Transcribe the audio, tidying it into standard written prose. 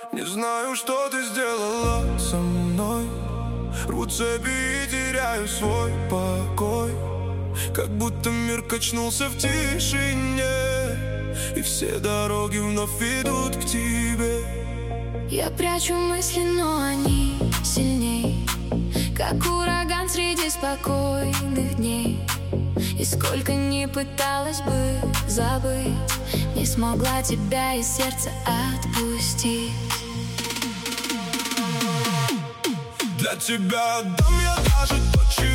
Не знаю, что ты сделала со мной. Рвут цепи и теряю свой покой. Как будто мир качнулся в тишине, и все дороги вновь ведут к тебе. Я прячу мысли, но они сильней, как ураган среди спокойных дней. И сколько ни пыталась бы забыть, не смогла тебя из сердца отпустить. Для тебя отдам я даже то, чего